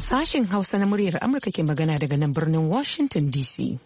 Sashen Hausa na muryar Amurka ke magana daga nan birnin Washington DC.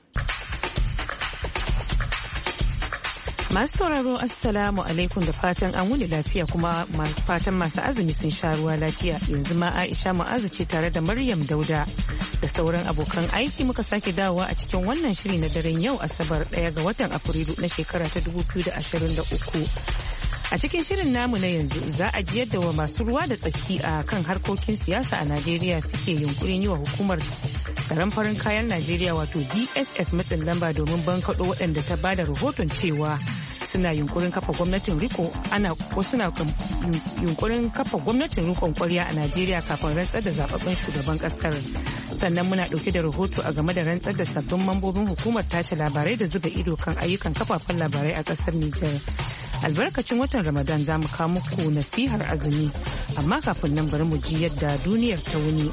Masu sauraro Assalamu alaikum da fatan an wuni lafiya kuma fatan masu azumi sun sha ruwa lafiya. Yanzu ma Aisha Mu'azu ce tare da Maryam Dauda da sauran abokan aiki muka sake dawowa a cikin wannan shiri na daren yau Asabar 1 ga watan Afrilu na shekara ta 2023. A cikin shirin namu na yanzu za a ji yadda wa masu ruwa da tsaki a kan harkokin siyasa a Najeriya suke yunkurin yi wa hukumar tsaron farin kayan Najeriya wato DSS matsin lamba domin bankaɗo waɗanda ta bada rahoton cewa suna yunkurin kafa gwamnatin riko suna yunkurin kafa gwamnatin rikon kwarya a Najeriya kafin rantsar da zababben shugaban kasar. Sannan muna ɗauke da rahoto a game da rantsar da sabbin mambobin hukumar tace labarai da zuba ido kan ayyukan kafafen labarai a kasar Nijar. Albarkacin watan Ramadan za mu kawo muku nasihar azumi, amma kafin nan bari mu ji yadda duniyar ta wuni.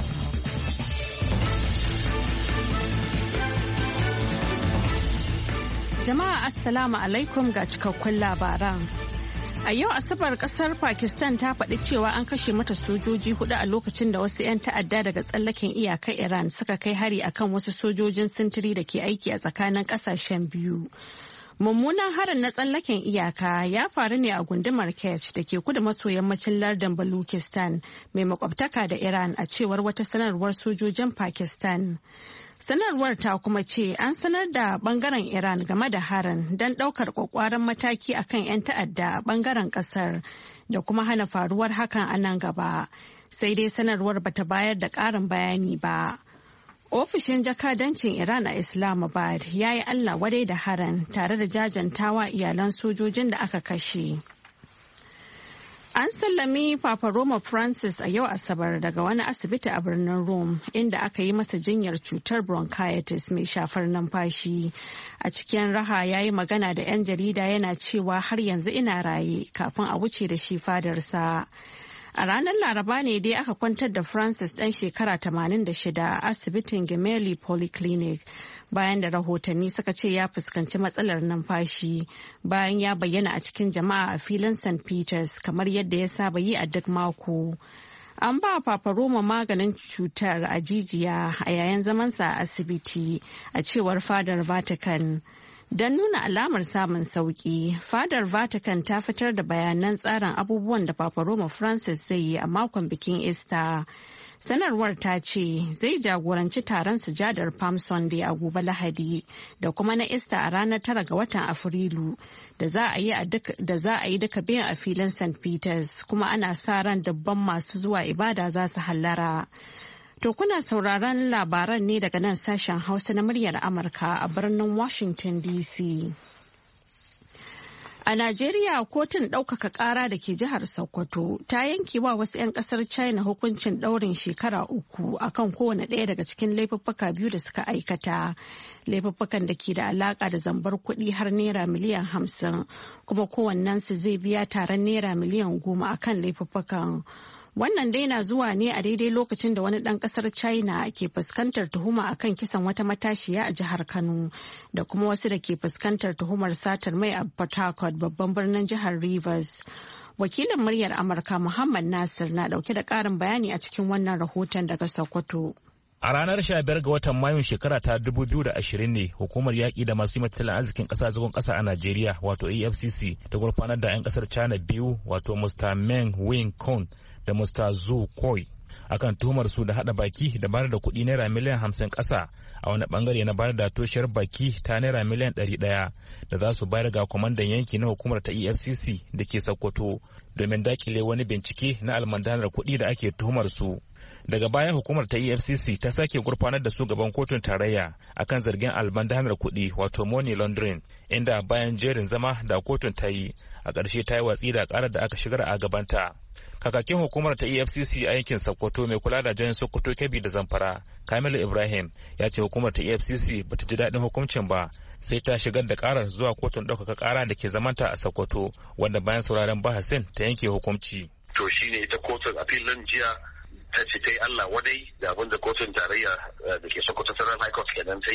Jama'a Assalamu alaikum ga cikakkun labaran. A yau Asabar kasar Pakistan ta faɗi cewa an kashe mata sojoji 4 a lokacin da wasu 'yan ta'adda daga tsallaken iyakar Iran suka kai hari akan wasu sojojin sintiri da ke aiki a tsakanin ƙasashen biyu. Mummunan harin na tsallaken iyaka ya faru ne a gundumar Kech da ke kudu maso yammacin lardin Baluchistan mai makwabtaka da Iran a cewar wata sanarwar sojojin Pakistan. Sanarwar ta kuma ce an sanar da bangaren Iran game da harin don daukar kwakwaran mataki akan 'yan ta'adda a bangaren kasar da kuma hana faruwar hakan a nan gaba. Sai dai sanarwar bata bayar da ƙarin bayani ba. Ofishin jakadancin Iran a Islamabad ya yi Allah wadai da harin tare da jajantawa iyalan sojojin da aka kashe. An sallami Papa Roma Francis a yau Asabar daga wani asibiti a birnin Rome inda aka yi masa jinyar cutar bronchitis mai shafar numfashi. A cikin raha ya yi magana da 'yan jarida yana cewa har yanzu ina raye kafin a wuce da shi fadarsa. A ranar Laraba ne dai aka kwantar da Francis ɗan shekara 86 a asibitin Gemelli Polyclinic bayan da rahotanni suka ce ya fuskanci matsalar numfashi bayan ya bayyana a cikin jama'a a filin St. Peters kamar yadda ya saba yi a duk mako. An ba Papa Roma maganin cutar a jijiya a yayin zamansa a asibiti a cewar fadar Vatican. Don nuna alamar samun sauki, fadar Vatican ta fitar da bayanan tsarin abubuwan da Papa Roma Francis zai yi a makon bikin Easter. Sanarwar ta ce zai jagoranci taron sujadar Palm Sunday a gobe Lahadi da kuma na Easter a ranar 9 ga watan Afrilu da za a yi duka biyan a filin St. Peters, kuma ana sa ran dabban masu zuwa ibada za su hallara. To kuna sauraron labaran ne daga nan sashen Hausa na muryar Amurka a birnin Washington DC. A Najeriya, kotun ɗaukaka ƙara da ke jihar Sokoto ta yanke wa wasu 'yan ƙasar China hukuncin ɗaurin shekara 3 akan kowane ɗaya daga cikin laifuffuka 2 da suka aikata. Laifuffukan da ke da alaƙa da zambar kuɗi har naira miliyan 50, kuma kowannensu zai biya taron naira miliyan 10 akan laifuffukan. Wannan dai na zuwa ne a daidai lokacin da wani ɗan ƙasar China ke fuskantar tuhuma akan kisan wata matashiya a jihar Kano da kuma wasu da ke fuskantar tuhumar satar mai a Port Harcourt babban birnin jihar Rivers. Wakilin muryar Amurka Muhammad Nasir na ɗauke da ƙarin bayani a cikin wannan rahoton daga Sokoto. A ranar 15 ga watan Mayun shekara ta 2020 ne hukumar yaƙi da masu yi tattalin arzikin ƙasa zagon ƙasa a Najeriya wato EFCC ta gurfanar da 'yan ƙasar China biyu wato Mr. Meng Wing Kun da Mr. Zhu Koi akan tuhumar su da hada baki da bayar da kuɗi naira miliyan 50 ƙasa a wani bangare na bayar da toshiyar baki ta naira miliyan 100 da za su bayar ga kwamandan yanki na hukumar ta EFCC da ke Sokoto domin dakile wani bincike na almandanar kuɗi da ake tuhumar su. Daga baya hukumar ta EFCC ta sake gurfanar da su gaban kotun tarayya akan zargin almandanar kuɗi wato money laundering, inda bayan jerin zama da kotun ta yi a ƙarshe ta yi watsi da ƙarar da aka shigar a gabanta. Kakakin hukumar ta EFCC a yankin Sokoto mai kula da jihohin Sokoto, Kebbi da Zamfara, Kamilu Ibrahim, ya ce hukumar ta EFCC bata ji daɗin hukuncin ba sai ta shigar da ƙarar zuwa kotun ɗaukaka ƙara da ke zamanta a Sokoto, wanda bayan sauraron bahasin ta yanke hukunci. To shine ita kotun a filin jiya ta ce ta yi Allah wadai da abin da kotun tarayya da ke Sokoto Federal High Court kenan ta yi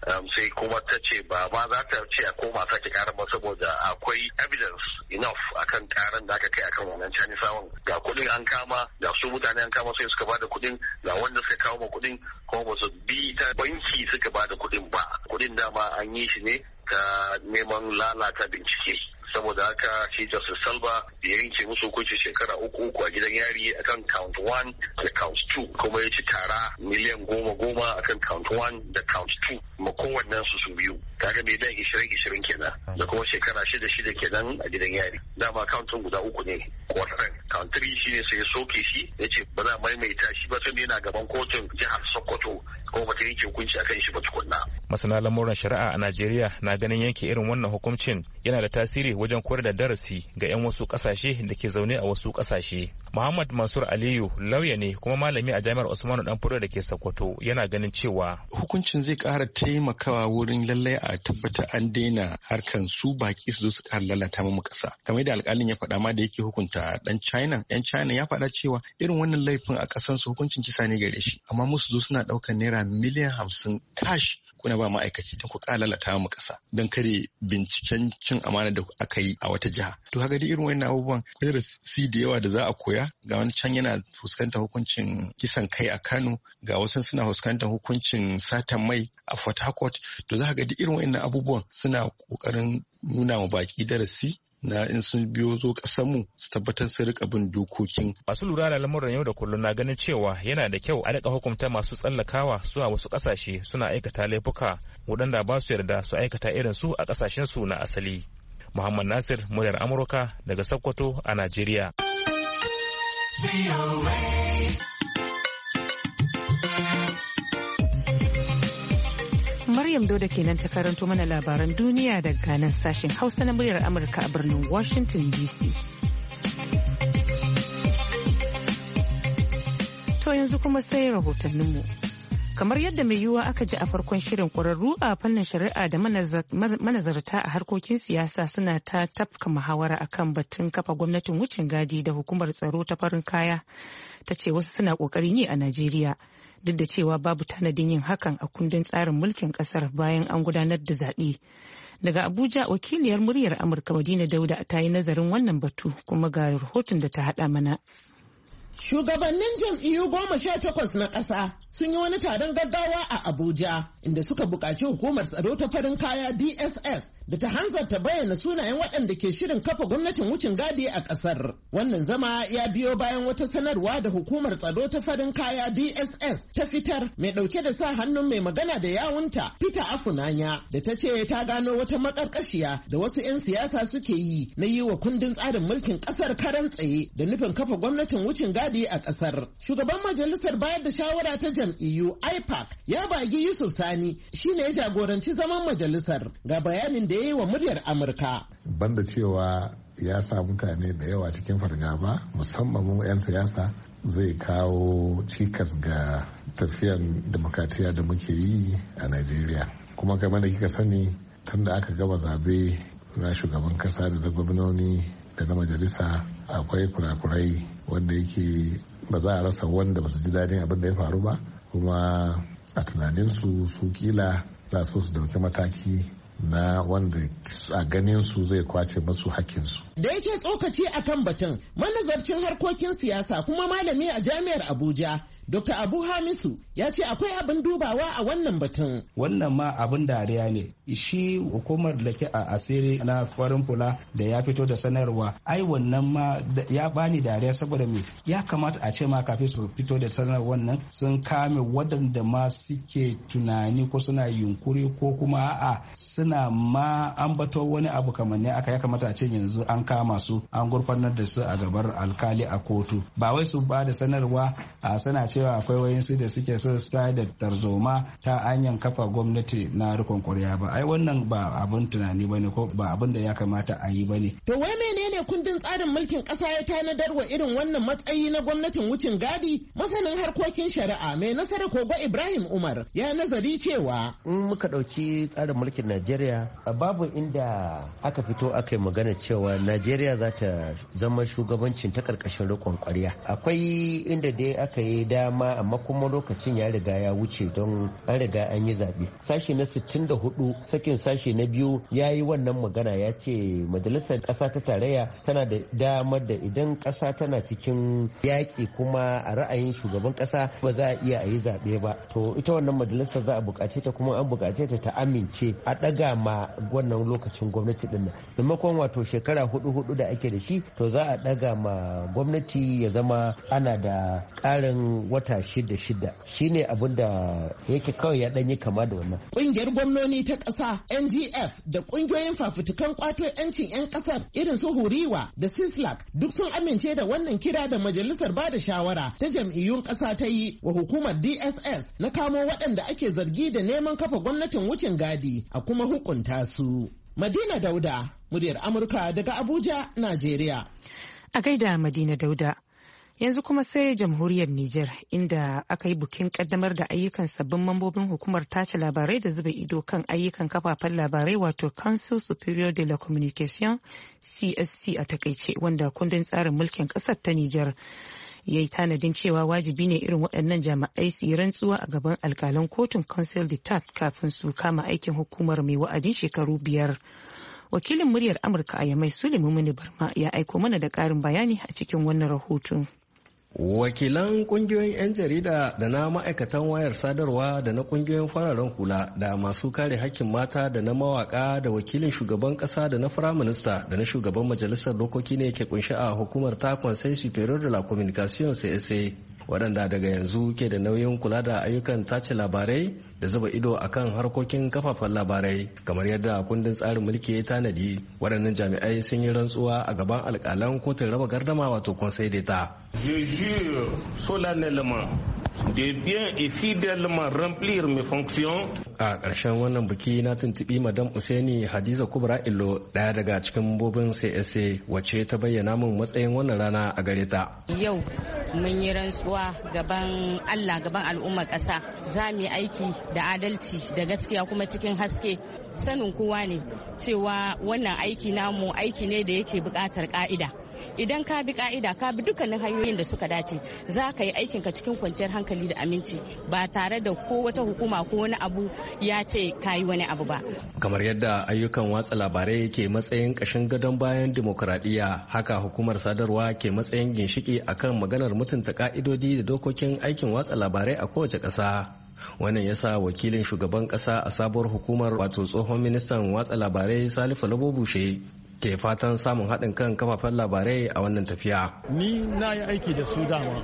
sai kuma ta ce ba ma za ta ce a koma sake karan ba saboda akwai evidence enough akan karan da aka kai akan wannan Chinesawan. Ga kuɗin an kama, ga su mutane an kama sai suka bada kuɗin, ga wanda suka kawo ma kuɗin kuma ba su bi ta banki suka bada kuɗin ba. Kuɗin dama an yi shi ne ta neman lalata bincike. Saboda haka shi Justice Salva ya yanke musu hukunci shekara 3 a gidan yari akan count 1 da count 2, kuma ya ci tara miliyan 10 akan count 1 da count 2 ma kowannen su biyu. Kaga mai dan 20 kenan da kuma shekara 6 kenan a gidan yari. Dama countin guda 3 ne kwataran. Count 3 shi ne sai ya soke shi, ya ce ba za a maimaita shi ba tun yana gaban kotun jihar Sokoto kuma ba ta yanke hukunci akan shi ba tukunna. Masana lamuran shari'a a Najeriya na ganin yanke irin wannan hukuncin yana da tasiri wajen koyar da darasi ga 'yan wasu kasashe da ke zaune a wasu kasashe. Muhammad Mansur Aliyu lauya ne kuma malami a Jami'ar Usmanu Danfodiyo da ke Sokoto, yana ganin cewa hukuncin zai ƙara taimakawa wurin lallai a tabbata an daina harkan su baki su zo su ƙara lalata mu ƙasa. Kamar da alƙalin ya faɗa ma da yake hukunta ɗan China, 'yan China ya faɗa cewa irin wannan laifin a ƙasan su hukuncin kisa ne gare shi, amma musu zo suna ɗaukar naira miliyan 50 cash kuna ba ma'aikaci ta ku lalata mu ƙasa don kare binciken cin amana da aka yi a wata jiha. To haka dai irin wannan abubuwan akwai da si da yawa da za a koya. Ga wani can yana fuskantar hukuncin kisan kai a Kano, ga wasu suna fuskantar hukuncin satan mai a Port Harcourt. To za ka ga duk irin wannan abubuwan suna ƙoƙarin nuna wa baki darasi na in sun biyo zo mu su tabbatar su rika bin dokokin. Masu lura da lamuran yau da kullum na ganin cewa yana da kyau a rika hukunta masu tsallakawa zuwa wasu kasashe suna aikata laifuka waɗanda ba su yarda su aikata irin su a kasashen su na asali. Muhammad Nasir, muryar Amurka daga Sokoto a Najeriya. Maryam Doda kenan ta karanto mana labaran duniya daga nan sashen Hausa na muryar Amurka a birnin Washington DC. To yanzu kuma sai rahotanninmu. Kamar yadda mai yiwuwa aka ji a farkon shirin, ƙwararru a fannin shari'a da manazarta a harkokin siyasa suna ta tafka muhawara akan batun kafa gwamnatin wucin gadi da hukumar tsaro ta farin kaya ta ce wasu suna ƙoƙarin yi a Najeriya. Duk da cewa babu tanadin yin hakan a kundin tsarin mulkin kasar bayan an gudanar da zaɓe. Daga Abuja, wakiliyar muryar Amurka Madina Dauda ta yi nazarin wannan batu kuma ga rahoton da ta haɗa mana. Shugabannin jam'iyyu 18 na ƙasa sun yi wani taron gaggawa a Abuja inda suka buƙaci hukumar tsaro ta farin kaya DSS da ta hanzarta bayyana sunayen waɗanda ke shirin kafa gwamnatin wucin gadi a ƙasar. Wannan zama ya biyo bayan wata sanarwa da hukumar tsaro ta farin kaya DSS ta fitar mai ɗauke da sa hannun mai magana da yawunta Peter Afunanya da ta ce ta gano wata maƙarƙashiya da wasu 'yan siyasa suke yi na yi wa kundin tsarin mulkin ƙasar karan tsaye da nufin kafa gwamnatin wucin gadi a ƙasar. Shugaban majalisar bayar da shawara ta jam'iyyu IPAC ya bagi Yusuf Sani shine ya jagoranci zaman majalisar, ga bayanin da ya yi wa muryar Amurka. Banda cewa ya sa mutane da yawa cikin fargaba musamman mu 'yan siyasa, zai kawo cikas ga tafiyan demokratiya da muke yi a Najeriya. Kuma kamar da kika sani, tun da aka gama zabe na shugaban kasa da na gwamnoni da na majalisa, akwai kurakurai wanda yake ba za a rasa wanda ba su ji daɗin abin da ya faru ba, kuma a tunaninsu su kila za su dauki mataki na wanda a ganin su zai kwace masu hakkinsu. Da yake tsokaci akan batun, manazarcin harkokin siyasa kuma malami a jami'ar Abuja, Dr. Abu Hamisu ya ce akwai abin dubawa a wannan batun. Wannan ma abin dariya ne. Shi hukumar da ke a asiri na farin fula da ya fito da sanarwa, ai wannan ma ya bani dariya saboda me ya kamata a ce ma kafin su fito da sanarwar nan sun kame waɗanda ma suke tunani ko suna yunkuri ko kuma a'a suna ma ambato wani abu kamar ne aka ya kamata a ce yanzu an kama su an gurfanar da su a gabar alkali a kotu. Ba wai su ba da sanarwa a sana cewa akwai wayansu da suke so su da tarzoma ta hanyar kafa gwamnati na rikon kwarya ba. Ai wannan ba abin tunani bane ko ba abin da ya kamata a yi bane. To wai menene menene kundin tsarin mulkin ƙasa ya tanadar wa irin wannan matsayi na gwamnatin wucin gadi? Masanin harkokin shari'a mai nasara Kogo Ibrahim Umar ya nazari cewa in muka ɗauki tsarin mulkin Najeriya babu inda aka fito aka yi magana cewa Najeriya za ta zama shugabancin ta ƙarƙashin riƙon ƙwarya. Akwai inda dai aka yi dama amma kuma lokacin ya riga ya wuce don an riga an yi zaɓe. Sashi na 64 sakin sashi na 2 ya yi wannan magana ya ce majalisar ƙasa ta tarayya tana da damar da idan ƙasa tana cikin yaƙi kuma a ra'ayin shugaban ƙasa ba za a iya a yi zaɓe ba to ita wannan majalisar za a buƙace ta kuma an buƙace ta amince a ɗaga ma wannan lokacin gwamnati ɗin nan maimakon wato shekara hudu da ake da shi to za a ɗaga ma gwamnati ya zama ana da ƙarin wata shida shine abin da yake kawai ya ɗanyi kama da wannan. Ƙungiyar gwamnoni ta ƙasa NGF da ƙungiyoyin fafutukan ƙwato 'yancin 'yan ƙasar irin su Huriwa da Sislak duk sun amince da wannan kira da majalisar bada shawara ta jam'iyyun ƙasa ta yi wa hukumar DSS na kamo waɗanda ake zargi da neman kafa gwamnatin wucin gadi a kuma hukunta su. Madina Dauda, muryar Amurka daga Abuja, Najeriya. A gaida Madina Dauda. Yanzu kuma sai jamhuriyar Nijar inda aka yi bukin kaddamar da ayyukan sabbin mambobin hukumar tace labarai da zuba ido kan ayyukan kafafen labarai wato Council Superior de la Communication CSC a takaice wanda kundin tsarin mulkin kasar ta Nijar ya yi tanadin cewa wajibi ne irin waɗannan jami'ai su yi rantsuwa a gaban alkalan kotun Conseil d'Etat kafin su kama aikin hukumar mai wa'adin shekaru 5. Wakilin muryar Amurka a Yamai Suleiman Barma ya aiko mana da ƙarin bayani a cikin wannan rahoton. Wakilan kungiyoyin 'yan jarida da na ma'aikatan wayar sadarwa da na kungiyoyin fararen hula da masu kare hakkin mata da na mawaka da wakilin shugaban kasa da na firaminista da na shugaban majalisar dokoki ne ke kunshi a hukumar ta Conseil Superior de la Communication CSA waɗanda daga yanzu ke da nauyin kula da ayyukan tace labarai da zuba ido akan harkokin kafafen labarai kamar yadda kundin tsarin mulki ya tanadi waɗannan jami'ai sun yi rantsuwa a gaban alƙalan kotun raba gardama wato Conseil d'Etat. Je jure solennellement de bien et fidèlement remplir mes fonctions. A ƙarshen wannan biki na tuntuɓi Madam Usaini Hadiza Kubra Illo ɗaya daga cikin mambobin CSA wacce ta bayyana min matsayin wannan rana a gare ta. Yau mun yi rantsuwa gaban Allah gaban al'ummar ƙasa za mu yi aiki da adalci da gaskiya kuma cikin haske sanin kowa ne cewa wannan aiki namu aiki ne da yake buƙatar ƙa'ida. Idan ka bi ka'ida ka bi dukkanin hanyoyin da suka dace za ka yi aikinka cikin kwanciyar hankali da aminci ba tare da ko wata hukuma ko wani abu ya ce ka yi wani abu ba. Kamar yadda ayyukan watsa labarai ke matsayin ƙashin gadon bayan dimokuraɗiyya haka hukumar sadarwa ke matsayin ginshiki akan maganar mutunta ka'idodi da dokokin aikin watsa labarai a kowace ƙasa. Wannan yasa wakilin shugaban ƙasa a sabuwar hukumar wato tsohon ministan watsa labarai Salifu Labo Bushe ke fatan samun haɗin kan kafafen labarai a wannan tafiya. Ni na yi aiki da su dama,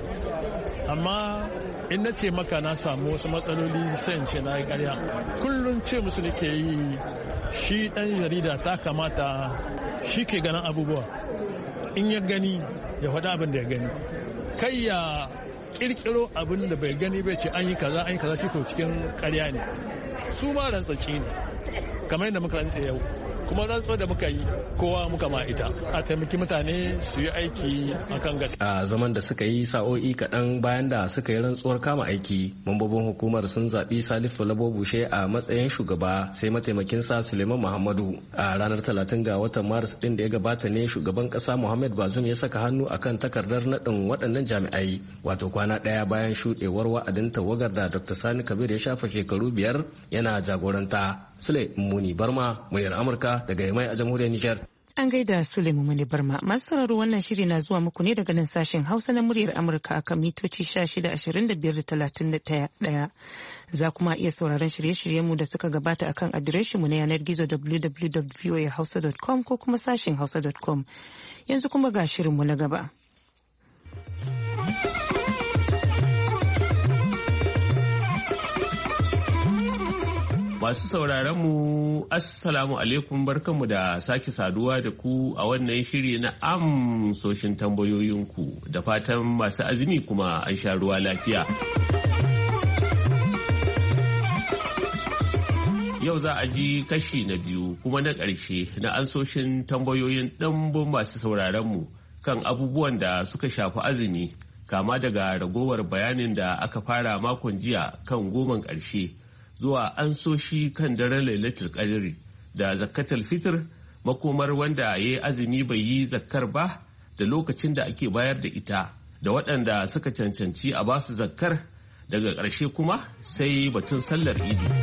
amma in na ce maka na samu wasu matsaloli sai in ce na yi ƙarya. Kullum ce musu nake yi shi ɗan jarida ta kamata shi ke ganin abubuwa. In ya gani ya faɗi abin da ya gani. Kai ya ƙirƙiro abin da bai gani bai ce an yi kaza shi ko cikin ƙarya ne. Su ma rantsacci ne, kamar yadda muka rantse yau. Kuma rantsuwar da muka yi kowa muka ma ita a taimaki mutane su yi aiki akan gaskiya. A zaman da suka yi sa'o'i kaɗan bayan da suka yi rantsuwar kama aiki mambobin hukumar sun zaɓi Salifu Labo Bushe a matsayin shugaba sai mataimakinsa Suleiman Muhammadu. A ranar 30 ga watan Maris ɗin da ya gabata ne shugaban ƙasa Muhammad Bazoum ya saka hannu akan takardar naɗin waɗannan jami'ai wato kwana ɗaya bayan shuɗewar wa'adin tawagar da Dr. Sani Kabir ya shafa shekaru 5 yana jagoranta. Sule Muni Barma, muryar Amurka daga Yamai a jamhuriyar Nijar. An gaida Sule Muni Barma. Masu sauraro wannan shiri na zuwa muku ne daga nan sashen Hausa na muryar Amurka akan mitoci 1625-31. Za kuma iya sauraron shirye-shiryenmu da suka gabata akan adireshinmu na yanar gizo www.voahausa.com ko kuma sashen hausa.com. Yanzu kuma ga shirinmu na gaba. Masu sauraron mu Assalamu alaikum barkanmu da sake saduwa da ku a wannan shiri na amsoshin tambayoyinku da fatan masu azumi kuma an sha ruwa lafiya. Yau za a ji kashi na biyu kuma na ƙarshe na ansoshin tambayoyin ɗimbin masu sauraronmu kan abubuwan da suka shafi azumi, kama daga ragowar bayanin da aka fara makon jiya kan goman ƙarshe zuwa ansoshi kan daren Lailatul Qadri da zakatul fitr, makomar wanda ya yi azumi bai yi zakkar ba da lokacin da ake bayar da ita, da waɗanda suka cancanci a basu zakkar, daga ƙarshe kuma sai batun sallar idi.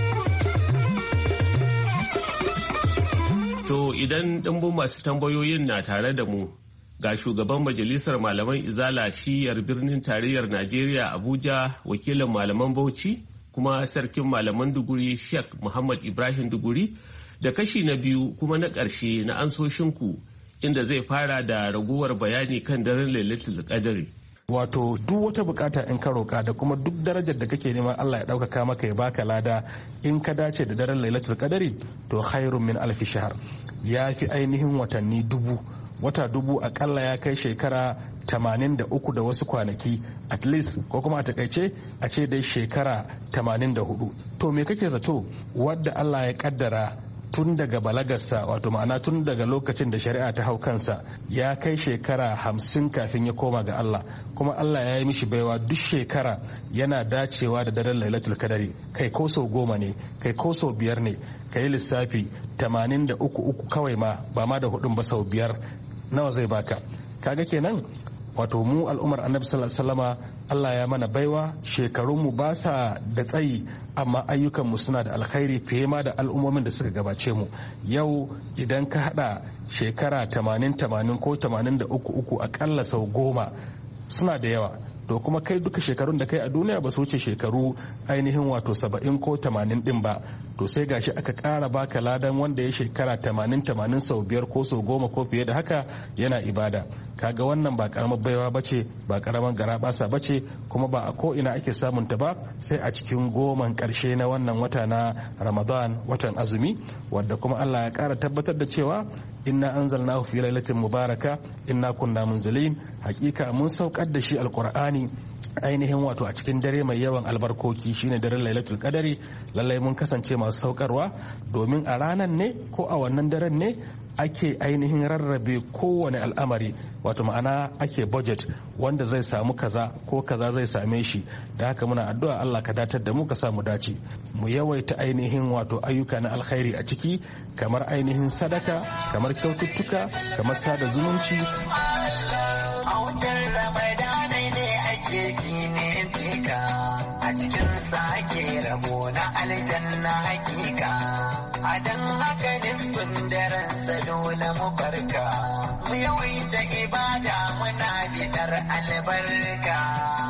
To idan ɗimbin masu tambayoyin na tare da mu, ga shugaban majalisar malaman izala shiyar birnin tarayyar Najeriya Abuja, wakilin malaman Bauchi kuma sarkin malaman Duguri Sheikh Muhammad Ibrahim Duguri, da kashi na biyu kuma na ƙarshe na ansoshinku, inda zai fara da raguwar bayani kan daren Lailatul Qadri. Wato duk wata bukata in ka roka da kuma duk darajar da kake neman Allah ya ɗaukaka maka ya baka lada in ka dace da daren Lailatul Qadri to khairun min alfi shahr, ya fi ainihin watanni dubu. Wata dubu akalla ya kai shekara 83 da wasu kwanaki at least, ko kuma a takaice a ce dai shekara 84. To me kake zato wadda Allah ya kaddara tun daga balagarsa, wato ma'ana tun daga lokacin da shari'a ta hau kansa ya kai shekara 50 kafin ya koma ga Allah, kuma Allah ya yi mishi baiwa duk shekara yana dacewa da daren Lailatul Qadri, kai ko sau 10 ne, kai ko sau 5 ne, kai lissafi 83 kawai ma ba ma da 4 ba sau 5 nawa zai baka? Kaga kenan wato mu al'ummar Annabi sallallahu alaihi wasallama Allah ya mana baiwa, shekarunmu ba sa da tsayi amma ayyukanmu suna da alkhairi fiye ma da al'ummomin da suka gabace mu. Yau idan ka hada shekara 80 ko 83 akalla sau 10 suna da yawa, to kuma kai duka shekarun da kai a duniya ba su wuce shekaru ainihin wato 70 ko 80 din ba, to sai gashi aka ƙara baka ladan wanda ya shekara 80 sau 5 ko sau 10 ko fiye da haka yana ibada. Kaga wannan ba karamar baiwa bace, ba karamar garabasa bace, kuma ba a ko ina ake samun ta ba sai a cikin 10 karshe na wannan wata na Ramadan, watan azumi, wanda kuma Allah ya ƙara tabbatar da cewa inna anzalnahu fi lailatin mubaraka inna kunna munzilin, hakika mun saukar da shi alqur'ani ainihin wato a cikin dare mai yawan albarkoki, shine daren Lailatul Qadri. Lallai mun kasance masu saukarwa, domin a ranan ne ko a wannan daren ne ake ainihin rarrabe kowane al'amari, wato ma'ana ake budget wanda zai samu kaza ko kaza zai same shi. Da haka muna addu'a Allah ka datar da mu, ka samu dace, mu yawaita ainihin wato ayyuka na alkhairi a ciki, kamar ainihin sadaka, kamar kyaututtuka, kamar sada zumunci. A cikin sake rabo na aljanna hakika, a dan haka nisbin daren dole mu farka, mu yawaita ibada muna bidar albarka.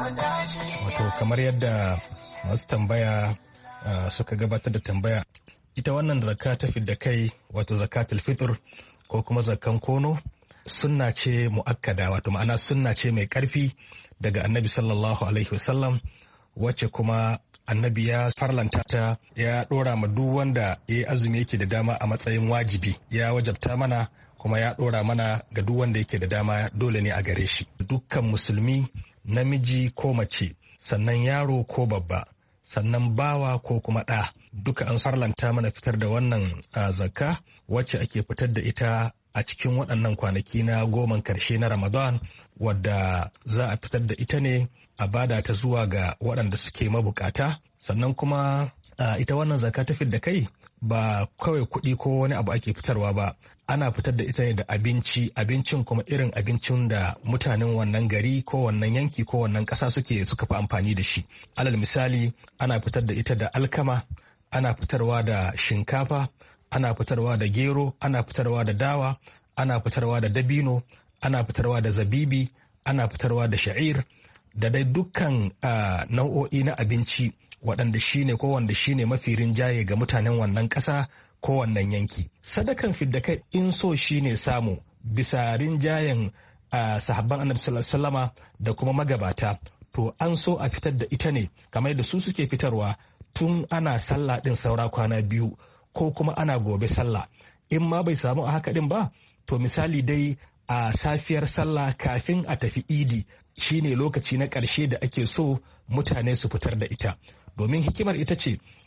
Wato kamar yadda masu tambaya suka gabatar da tambaya, ita wannan zakka ta fidda kai, wato zakatul fitr ko kuma zakkan kono, sunna ce mu'akkada, wato ma'ana sunna ce mai karfi daga annabi sallallahu alaihi wasallam, wacce kuma annabi ya farlanta ta, ya dora ma duk wanda ya azumi yake da dama a matsayin wajibi, ya wajabta mana kuma ya dora mana ga duk wanda yake da dama dole ne a gare shi. Dukkan musulmi, namiji ko mace, sannan yaro ko babba, sannan bawa ko kuma ɗa, duka an farlanta mana fitar da wannan zakka, wacce ake fitar da ita a cikin waɗannan kwanaki na 10 karshe na Ramadan, wadda za a fitar da ita ne a bada ta zuwa ga waɗanda suke mabukata. Sannan kuma ita wannan zakka ta fidda kai ba kawai kuɗi ko wani abu ake fitarwa ba, ana fitar da ita ne da abincin kuma irin abincin da mutanen wannan gari ko wannan yanki ko wannan ƙasa suka fi amfani da shi. Alal misali, ana fitar da ita da alkama, ana fitarwa da shinkafa, ana fitarwa da gero, ana fitarwa da dawa, ana fitarwa da dabino, ana fitarwa da zabibi, ana fitarwa da sha'ir, da dai dukkan nau'o'i na abinci waɗanda shine ko wanda shine mafi rinjaye ga mutanen wannan ƙasa ko wannan yanki. Sadakan fidda kai in so shine samu bisa rinjayen sahabban annabi sallallahu alaihi wasallama da kuma magabata, to an so a fitar da ita ne kamar da su suke fitarwa tun ana sallah din saura kwana 2 ko kuma ana gobe sallah. In ma bai samu a haka din ba, to misali dai a safiyar sallah kafin a tafi idi shine lokaci na ƙarshe da ake so mutane su fitar da ita, domin hikimar ita ce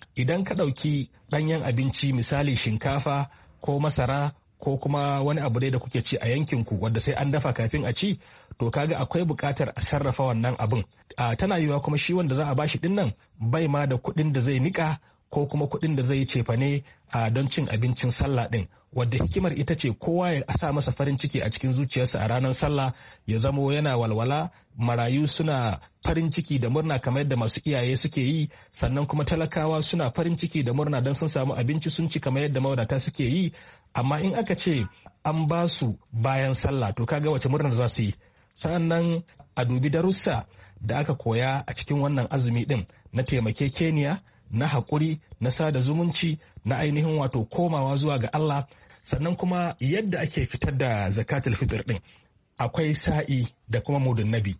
idan ka ɗauki ɗanyen abinci misali shinkafa ko masara ko kuma wani abu dai da kuke ci a yankinku wanda sai an dafa kafin a ci, to kaga akwai buƙatar a sarrafa wannan abin. Tana yiwuwa kuma shi wanda za a bashi ɗin nan bai ma da kuɗin da zai niƙa ko kuma kuɗin da zai yi cefane don cin abincin sallah ɗin, wadda hikimar ita ce kowa ya sa masa farin ciki a cikin zuciyarsa a ranar sallah, ya zamo yana walwala, marayu suna farin ciki da murna kamar yadda masu iyaye suke yi, sannan kuma talakawa suna farin ciki da murna don sun samu abinci sun ci kamar yadda mawadata suke yi. Amma in aka ce an ba su bayan sallah, to kaga wace murnar za su yi. Sannan a dubi darussa da aka koya a cikin wannan azumi ɗin na taimakekeniya, na haƙuri, na sada zumunci, na ainihin wato komawa zuwa ga Allah. Sannan kuma yadda ake fitar da zakatul fitr ɗin, akwai sa'i da kuma mudun nabi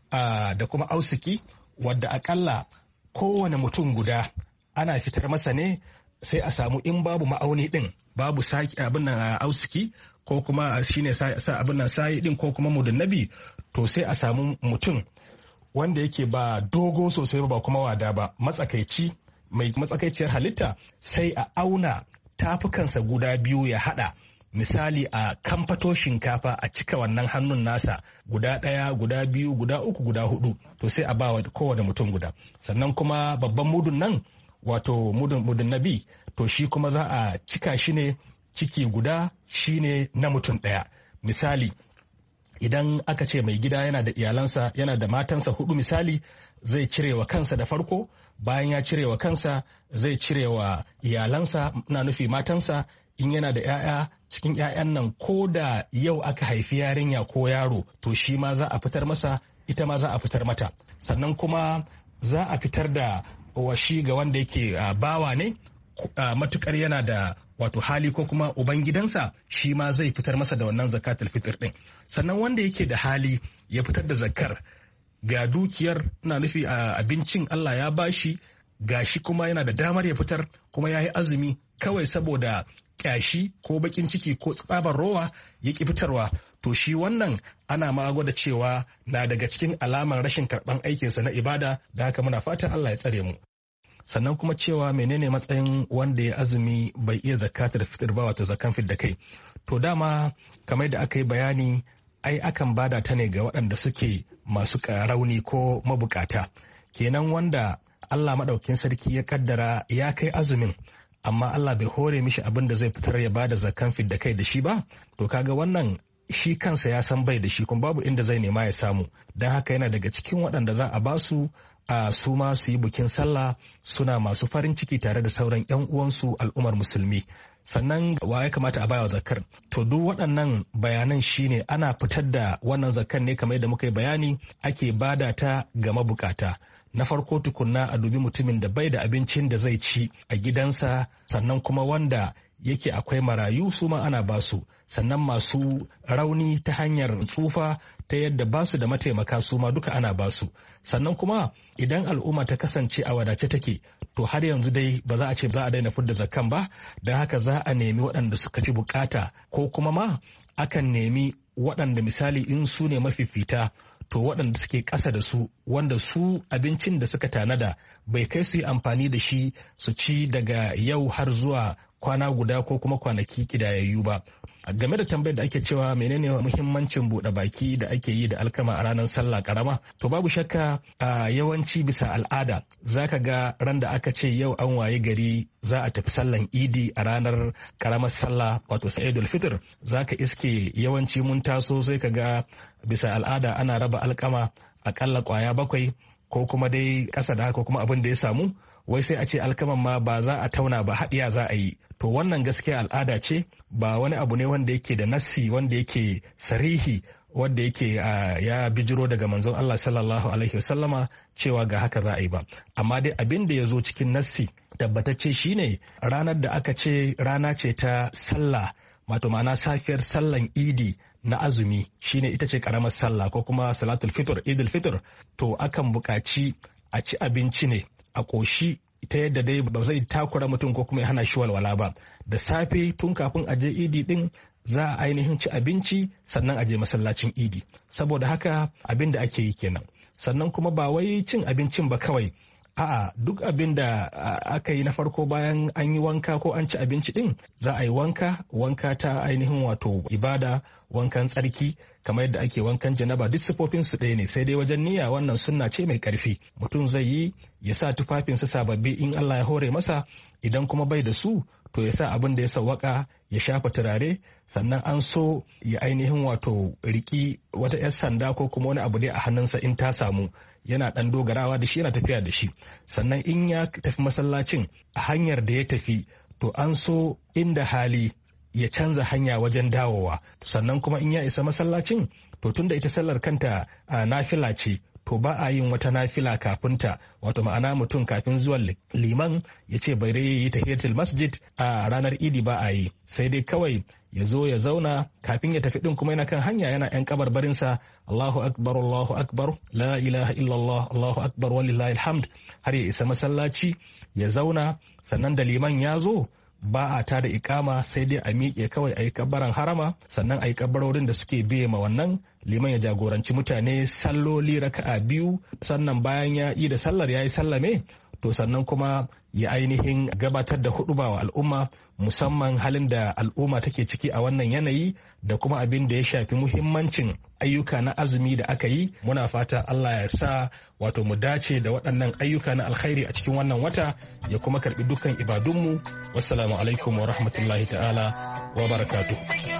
da kuma ausiki, wadda akalla kowane mutum guda ana fitar masa ne, sai a samu in babu ma'auni ɗin, babu abin nan ausiki ko kuma shine abin nan sa'i ɗin ko kuma mudun nabi, to sai a samu mutum wanda yake ba dogo sosai ba kuma wada ba, matsakaici, mai matsakaiciyar halitta, sai a auna tafukansa guda biyu ya hada, misali a kamfato shinkafa a cika wannan hannun nasa guda ɗaya, guda biyu, guda uku, guda hudu, to sai a ba wa kowane mutum guda. Sannan kuma babban mudun nan, wato mudun nabi, to shi kuma za a cika shi ne ciki guda, shi ne na mutum ɗaya. Misali, idan aka ce mai gida yana da iyalansa, yana da matansa hudu misali, zai cire wa kansa da farko, bayan ya cire wa kansa zai cire wa iyalansa, na nufi matansa. In yana da 'ya'ya, cikin 'ya'yan nan ko da yau aka haifi yarinya ko yaro, to shi ma za a fitar masa, ita ma za a fitar mata. Sannan kuma za a fitar da washi ga wanda yake bawa ne, matukar yana da wato hali ko kuma ubangidansa, shi ma zai fitar masa da wannan zakatul fitr din. Sannan wanda yake da hali ya fitar da zakar, ga dukiyar, na nufi abincin Allah ya bashi, gashi kuma yana da damar ya fitar, kuma ya yi azumi, kawai saboda kyashi ko bakin ciki ko tsabar rowa ya ki fitarwa, to shi wannan ana ma gwada cewa na daga cikin alamar rashin karban aikinsa na ibada, da haka muna fatan Allah ya tsare mu. Sannan kuma cewa menene matsayin wanda ya azumi bai iya zakatul fitr ba, wato zakan fit da kai. To dama kamar da aka yi bayani, ai akan bada ta ne ga waɗanda suke masu rauni ko mabukata, kenan wanda Allah maɗaukin sarki ya kaddara ya kai azumin, amma Allah bai hore mishi abin da zai fitar ya bada zakan fit da kai da shi ba, to kaga wannan shi kansa ya san bai da shi, kuma babu inda zai nema ya samu. Don haka yana daga cikin waɗanda za a basu su ma su yi bikin sallah suna masu farin ciki tare da sauran 'yan uwansu al'ummar musulmi. Sannan wa ya kamata a bawa zakar? To duk waɗannan bayanan shine ana fitar da wannan zakar ne kamar yadda muka yi bayani, ake bada ta ga mabukata. Na farko tukunna a dubi mutumin da bai da abincin da zai ci a gidansa, sannan kuma wanda yake akwai marayu su ma ana basu, sannan masu rauni ta hanyar tsufa ta yadda basu da mataimaka su ma duka ana basu. Sannan kuma idan al'umma ta kasance a wadace take, to har yanzu dai ba za a ce za a daina fidda zakkan ba, don haka za a nemi waɗanda suka fi bukata, ko kuma ma akan nemi waɗanda misali in su ne mafifita, to waɗanda suke ƙasa da su, wanda su abincin da suka tanada bai kai su yi amfani da shi su ci daga yau har zuwa kwana guda ko kuma kwanaki kidayayyu ba. Game da tambayar da ake cewa menene muhimmancin buɗe baki da ake yi da alkama a ranar sallah karama, to babu shakka yawanci bisa al'ada zaka ga ran da aka ce yau an waye gari za a tafi sallan idi a ranar karamar sallah wato sa'idul fitr, zaka iske yawanci mun taso sai ka ga bisa al'ada ana raba alkama akalla kwaya 7 ko kuma dai kasa da haka, kuma abin da ya samu wai sai a ce alkaman ma ba za a tauna ba, haɗiya za a yi. To wannan gaskiya al'ada ce, ba wani abu ne wanda yake da nassi wanda yake sarihi wanda yake ya bijiro daga manzon Allah sallallahu alaihi wasallama cewa ga haka za a yi ba. Amma dai abin da ya zo cikin nassi tabbatacce shine ranar da aka ce rana ce ta sallah, wato ma'ana safiyar sallan idi na azumi, shine ita ce karamar sallah ko kuma salatul fitr, idul fitr, to akan buƙaci a ci abinci ne a ƙoshi ta yadda dai ba zai takura mutum ko kuma ya hana shi walwala ba. Da safe tun kafin a je idi din za a ainihin ci abinci, sannan a je masallacin idi. Saboda haka abin da ake yi kenan. Sannan kuma ba wai cin abincin ba kawai, a'a duk abin da aka yi na farko bayan an yi wanka ko an ci abinci din za a yi wanka ta ainihin wato ibada, wankan tsarki kamar yadda ake wankan janaba, duk sifofin su ɗaya ne, sai dai wajen niyya wannan sunna ce mai karfi. Mutum zai yi ya sa tufafinsa sababbi in Allah ya hore masa, idan kuma bai da su to ya sa abin da ya sawwaka, ya shafa turare, sannan an so ya ainihin wato riki wata 'yar sanda ko kuma wani abu dai a hannunsa in ta samu, yana ɗan dogarawa da shi, yana tafiya da shi. Sannan in ya tafi masallacin a hanyar da ya tafi to an so inda hali ya canza hanya wajen dawowa. Sannan kuma in ya isa masallacin to tunda ita sallar kanta nafila ce, to ba a yin wata nafila kafin ta, wato ma'ana mutum kafin zuwan liman ya ce bai yi tahiyatul masjid a ranar idi ba a yi, sai dai kawai ya zo ya zauna kafin ya tafi din kuma yana kan hanya yana yan kabarbarinsa Allahu akbar la ilaha illallah Allahu akbar walillahi alhamd har ya isa masallaci ya zauna. Sannan da liman ya zo ba a tada ikama, sai dai a miƙe kawai a yi kabbaran harama, sannan a yi kabbarorin da suke biye ma wannan, liman ya jagoranci mutane salloli raka'a 2, sannan bayan ya yi da sallar ya yi sallame to sannan kuma ya ainihin gabatar da huɗuba wa al'umma, musamman halin da al'umma take ciki a wannan yanayi da kuma abin da ya shafi muhimmancin ayyuka na azumi da aka yi. Muna fata Allah ya sa wato mu dace da waɗannan ayyuka na alkhairi a cikin wannan wata, ya kuma karɓi dukkan ibadunmu. Wassalamu alaikum wa rahmatullahi ta'ala wa barakatuh.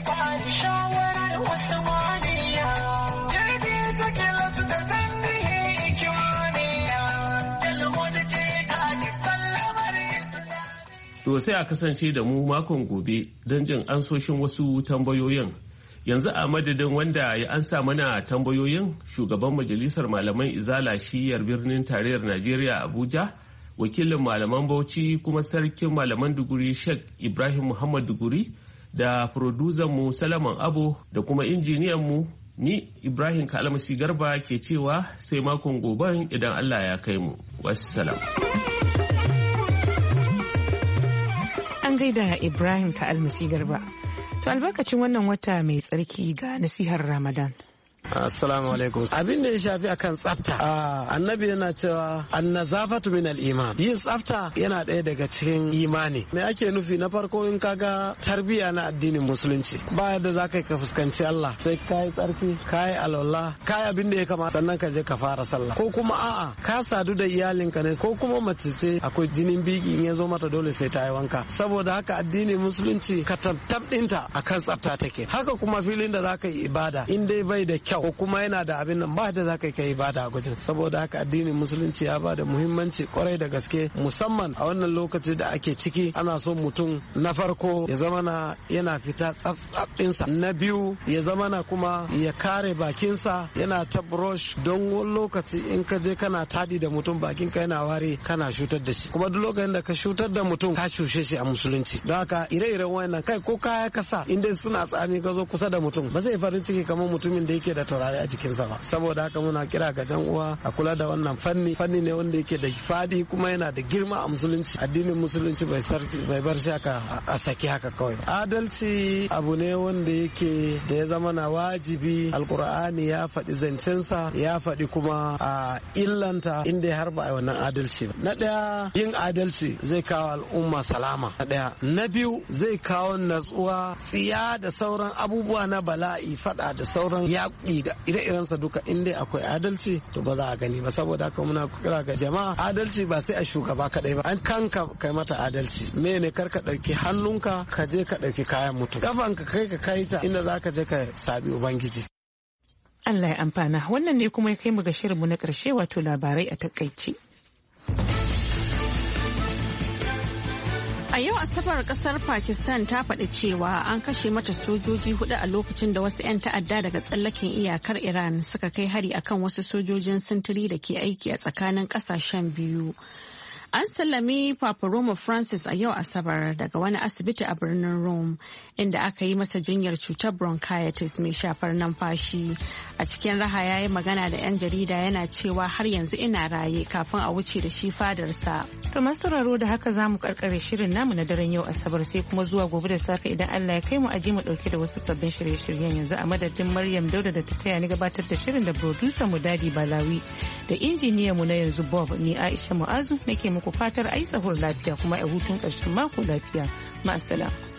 To sai a kasance da mu makon gobe don jin ansoshin wasu tambayoyin. Yanzu a madadin wanda ya ansa mana tambayoyin, shugaban majalisar malaman izala shiyar birnin tarayyar Najeriya Abuja, wakilin malaman Bauchi kuma sarkin malaman Duguri Sheikh Ibrahim Muhammad Duguri, da mu Salaman Abo da kuma injiniyan mu ni Ibrahim Kalmasi Garba ke cewa sai makon goben idan Allah ya kai mu. Wassalam. An gaida Ibrahim Kalmasi Garba. To albarkacin wannan wata mai tsarki ga nasihar Ramadan. Assalamu alaikum. Abin da ya shafi akan tsafta. Annabi yana cewa annazafatu min al-iman. Yin tsafta yana ɗaya daga cikin imani. Me ake nufi? Na farko in kaga tarbiyya na addinin musulunci. Ba yadda za ka fuskanci Allah sai ka yi tsarki, ka yi alwala, ka yi abin da ya kamata sannan ka je ka fara sallah. Ko kuma a'a ka sadu da iyalinka ne, ko kuma mace ce akwai jinin biki in ya zo mata dole sai ta yi wanka. Saboda haka addinin musulunci ka tabtab ɗinta akan tsafta take. Haka kuma filin da za ka yi ibada in dai bai da kyau ko kuma yana da abin nan ba da za ka yi ibada a gujin. Saboda haka addinin musulunci ya ba da muhimmanci kwarai da gaske, musamman a wannan lokaci da ake ciki. Ana so mutum na farko ya zama yana fita tsaftsaftinsa, na biyu ya zama kuma ya kare bakinsa, yana ta brush, don wani lokaci in ka je kana tadi da mutum bakinka yana ware kana shutar da shi, kuma duk lokacin da ka shutar da mutum ka shushe shi a musulunci. Don haka ire-iren wayannan kai ko kaya kasa in dai suna tsami ka zo kusa da mutum ba zai farin ciki kamar mutumin da yake da turare a jikinsa ba. Saboda haka muna kira ga jan uwa a kula da wannan fanni ne wanda yake da fadi kuma yana da girma a musulunci. Addinin musulunci bai bar shi haka a saki haka kawai. Adalci abu ne wanda yake da ya zama na wajibi. Alkur'ani ya faɗi zancensa, ya faɗi kuma a illanta inda har ba a wannan adalci ba. Na ɗaya, yin adalci zai kawo al'umma salama. Na ɗaya. Na biyu, zai kawo natsuwa, tsiya da sauran abubuwa na bala'i, faɗa da sauran yaƙi da ire-irensa duka in dai akwai adalci to ba za a gani ba. Saboda haka muna kira ga jama'a, adalci ba sai a shugaba kadai ba, an kanka kai mata adalci. Mene kar ka dauki hannunka ka je ka dauki kayan mutum, kafanka kai ka kai ta inda za ka je ka sabi ubangiji. Allah ya amfana. Wannan ne kuma ya kai mu ga shirinmu na karshe, wato labarai a takaice. A yau Asabar kasar Pakistan ta faɗi cewa an kashe mata sojoji 4 a lokacin da wasu 'yan ta'adda daga tsallaken iyakar Iran suka kai hari akan wasu sojojin sintiri da ke aiki a tsakanin ƙasashen biyu. An sallami Papa Roma Francis a yau Asabar daga wani asibiti a birnin Rome inda aka yi masa jinyar cutar bronchitis mai shafar numfashi. A cikin raha ya yi magana da 'yan jarida yana cewa har yanzu ina raye kafin a wuce da shi fadarsa. To masu sauraro da haka za mu karkare shirin namu na daren yau Asabar sai kuma zuwa gobe da safe idan Allah ya kai mu aje mu dauke da wasu sabbin shirye-shiryen yanzu a madadin Maryam Dauda da ta taya ni gabatar da shirin da producer mu Dadi Balawi da injiniyan mu na yanzu Bob ni Aisha Mu'azu nake muku fatar ai sahur lafiya kuma a hutun ƙarshen mako lafiya. Ma'assalam.